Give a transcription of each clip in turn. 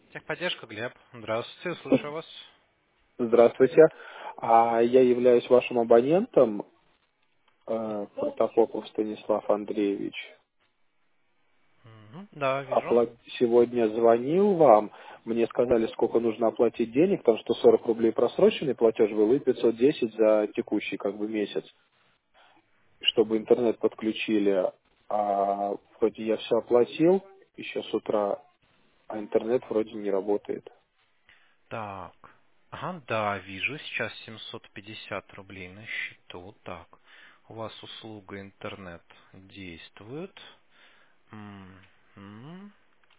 Техподдержка, Глеб. Здравствуйте, слушаю вас. Здравствуйте. Я являюсь вашим абонентом, Протопопов Станислав Андреевич. Да, вижу. Сегодня звонил вам, мне сказали, сколько нужно оплатить денег, потому что 40 рублей просроченный платеж был и 510 за текущий месяц, чтобы интернет подключили. Вроде я все оплатил еще с утра, а интернет вроде не работает. Так. Ага, да, вижу. Сейчас 750 рублей на счету. Так. У вас услуга интернет действует. Мгм.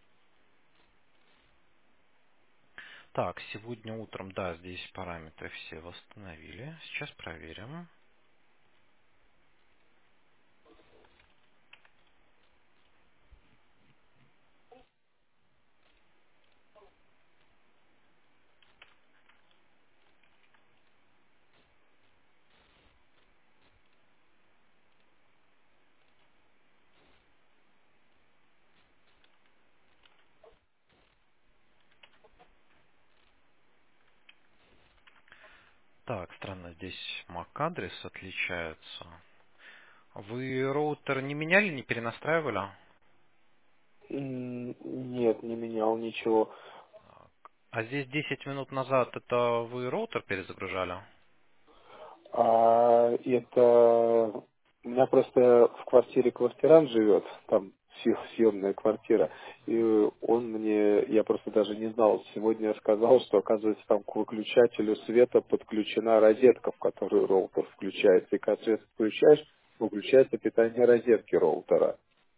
Так, сегодня утром, да, здесь параметры все восстановили. Сейчас проверим. Так, странно, здесь MAC-адрес отличается. Вы роутер не меняли, не перенастраивали? Нет, не менял ничего. А здесь 10 минут назад это вы роутер перезагружали? Это у меня просто в квартире квартирант живет, там съемная квартира, и я просто даже не знал, сегодня сказал, что оказывается там к выключателю света подключена розетка, в которую роутер включается, и когда свет включаешь, выключается питание розетки роутера.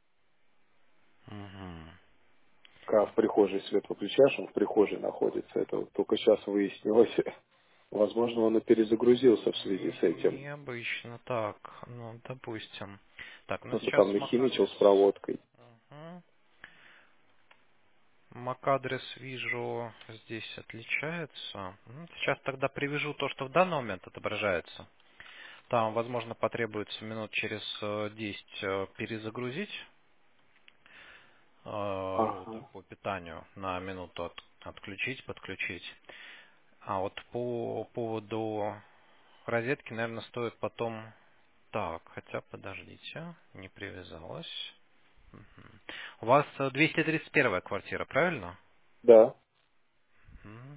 Мгм. Когда в прихожей свет выключаешь, он в прихожей находится. Это вот только сейчас выяснилось. Возможно, он и перезагрузился в связи с этим. Необычно, так, ну, допустим. Так, ну Потому что сейчас там нахимичил MAC-адрес. с проводкой. Мгм. MAC-адрес вижу, здесь отличается. Сейчас тогда привяжу то, что в данный момент отображается. Там, возможно, потребуется минут через 10 перезагрузить роутер Ага. по питанию на минуту отключить, подключить. А вот по поводу розетки, наверное, стоит потом. Так, хотя подождите, не привязалась. Мгм. У вас 231 квартира, правильно? Да. Мгм.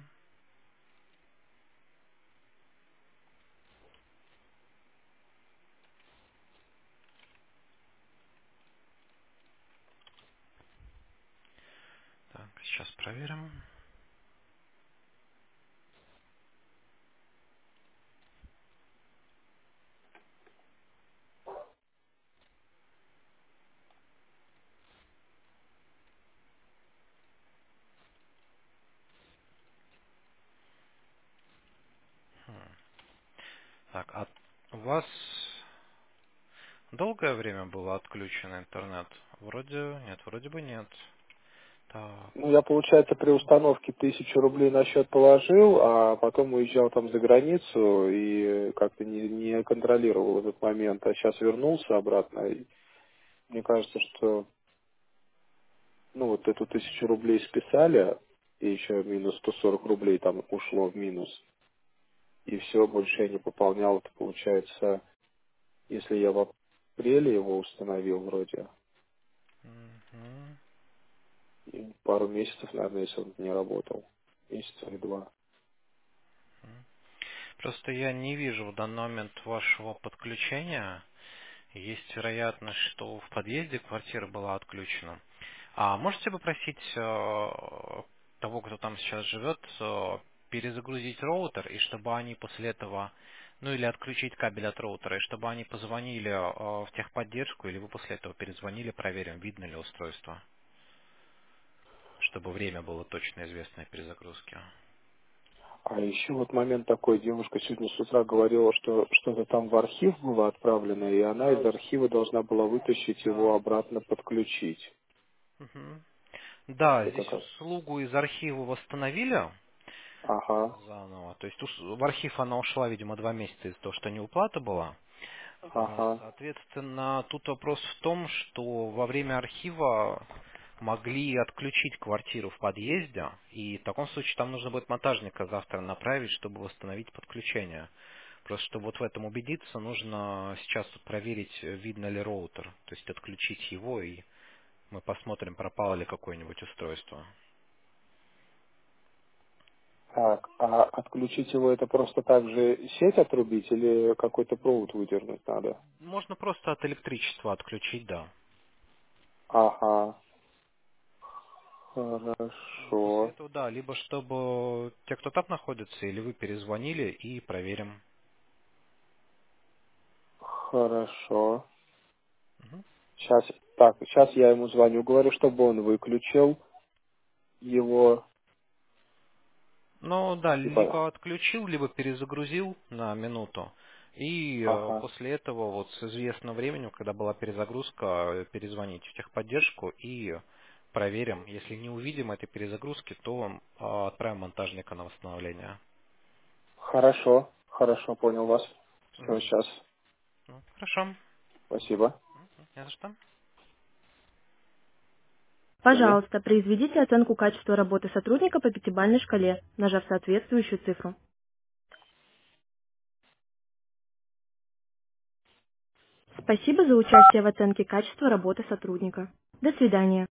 Так, сейчас проверим. Так, а у вас долгое время было отключен интернет? Вроде нет, вроде бы нет. Так. Ну, я, получается, при установке 1000 рублей на счет положил, а потом уезжал там за границу и как-то не контролировал этот момент. А сейчас вернулся обратно. И мне кажется, что вот эту 1000 рублей списали, и еще минус 140 рублей там ушло в минус. И все, больше я не пополнял. Это получается, если я в апреле его установил вроде, Мгм. и пару месяцев, наверное, если он не работал. Месяца или два. Просто я не вижу в данный момент вашего подключения. Есть вероятность, что в подъезде квартира была отключена. А можете попросить того, кто там сейчас живет, перезагрузить роутер, и чтобы они после этого, ну или отключить кабель от роутера, и чтобы они позвонили в техподдержку, или вы после этого перезвонили, проверим, видно ли устройство, чтобы время было точно известно перезагрузки. А еще вот момент такой, девушка сегодня с утра говорила, что что-то там в архив было отправлено, и она из архива должна была вытащить его Да. обратно, подключить. Мгм. Да, Это здесь как? услугу из архива восстановили Ага, заново. То есть в архив она ушла, видимо, 2 месяца из-за того, что неуплата была. ага. Соответственно, тут вопрос в том, что во время архива могли отключить квартиру в подъезде, и в таком случае там нужно будет монтажника завтра направить, чтобы восстановить подключение. Просто чтобы вот в этом убедиться, нужно сейчас вот проверить, видно ли роутер, то есть отключить его, и мы посмотрим, пропало ли какое-нибудь устройство. Так, а отключить его это просто так же сеть отрубить или какой-то провод выдернуть надо? Можно просто от электричества отключить, да. Ага, И после хорошо, этого, да, либо чтобы те, кто там находится, или вы перезвонили и проверим. хорошо. Мгм. Сейчас я ему звоню, говорю, чтобы он выключил его. Ну да, Типа, либо отключил, либо перезагрузил на минуту. И ага, после этого вот с известным временем, когда была перезагрузка, перезвоните в техподдержку и проверим. Если не увидим этой перезагрузки, то отправим монтажника на восстановление. хорошо, хорошо, понял вас. Все, Мгм. сейчас, Ну, хорошо. спасибо. Не за что. Далее. Пожалуйста, произведите оценку качества работы сотрудника по пятибалльной шкале, нажав соответствующую цифру. Спасибо за участие в оценке качества работы сотрудника. До свидания.